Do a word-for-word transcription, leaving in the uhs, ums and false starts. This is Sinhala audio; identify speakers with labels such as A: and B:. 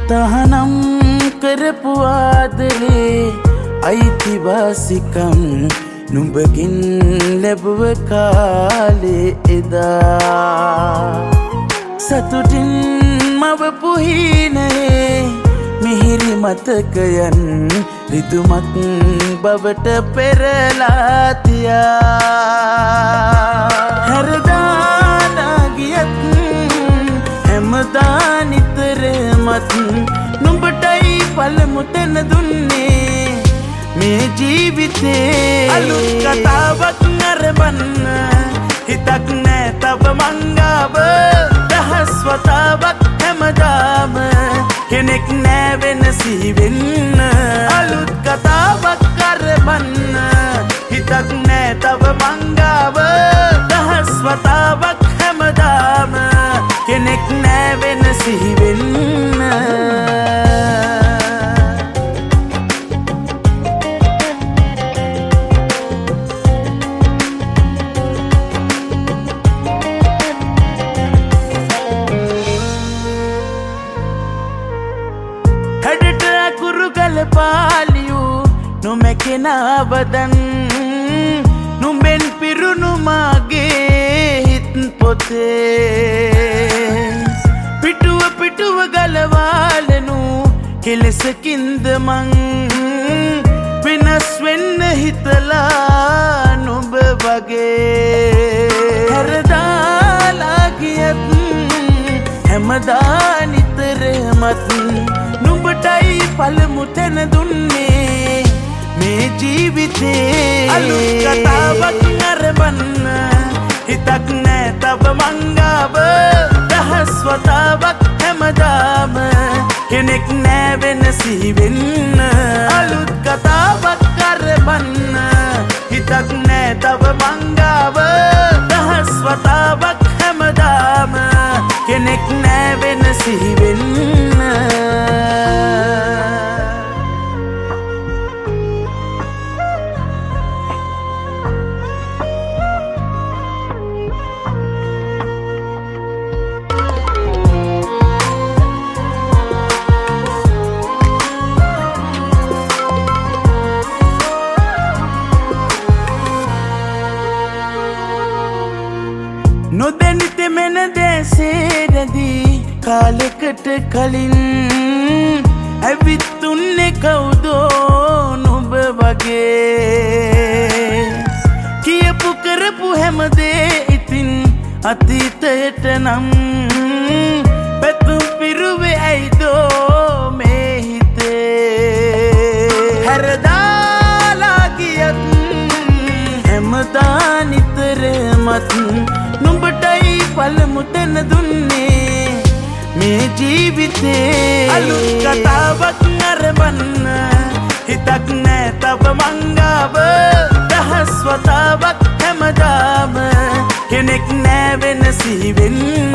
A: තහනම් කරපු ආදරේ අයිතිවාසිකම් නුඹකින් ලැබුව කාලේ එදා සතුටින් මවපු හීනයේ මිහිරි මතකයන් රිදුමක් බවට පෙරලා තියා හැරදාලා ගියත් හැමදා නිතරමත් නුඹටයි පළමු තැන දුන්නේ මේ ජීවිතේ අලුත් කතාවක් නරඹන්න හිතක් නෑ තව මංගාව දහස් වතාවක් හැමදාම කෙනෙක් නෑ වෙන සිහිවෙන්න අලුත් කතාවක් කරබන්න හිතක් නෑ තව මංගාව දහස් වතාවක් හැමදාම කෙනෙක් නෑ වෙන සිහිවෙන්න හැඩට අකුරු ගලපාලියු නොමැකෙනවදන් නුඹෙන් පිරුණු මාගේ හිත් පොතේ පිටුව පිටුව ගලවාලනු කෙලෙසකින්ද මං වෙනස් වෙන්න හිතලා නුඹ වගේ හැරදාලා ගියත් හැමදා නිතරමත් නුඹටයි පළමු තැන දුන්නේ මේ ජීවිතේ අලුත් කතාවක් නරඹන්න හිතක් නෑ තව මංගාව දහස් වතාවක් හැමදාම කෙනෙක් නෑ වෙන සිහිවෙන්න අලුත් කතාවක් කරබන්න හිතක් නෑ තව මංගාව දහස් වතාවක් හැමදාම කෙනෙක් නෑ වෙන සිහිවෙන්න නොදැනිත මෙන දැසේරදී කාලෙකට කලින් ඇවිත්තුන්නේ කවුදෝ නුඹ වගේ කියපු කරපු හැමදේ ඉතින් අතීතයට නම් පැතුම් පිරුවේ ඇයිදෝ මේ හිතේ හැරදාලා ගියත් හැමදා නිතරමත් නුඹටයි පළමු තැන දුන්නේ මේ ජීවිතේ අලුත් කතාවක් නරඹන්න හිතක් නෑ තව මංගාව දහස් වතාවක් හැමදාම කෙනෙක් නෑ වෙන සිහිවෙන්න